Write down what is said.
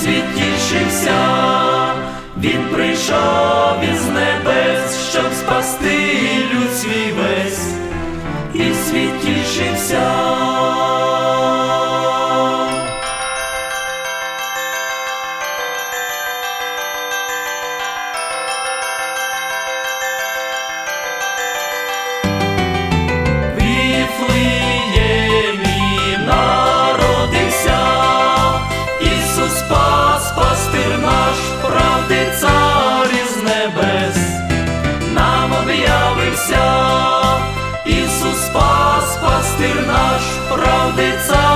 світ тішився, він прийшов із небес, щоб спасти люд свій весь, і світ тішився. Пастир наш, правди цар із небес, нам об'явився. Ісус спас, пастир наш, правди цар.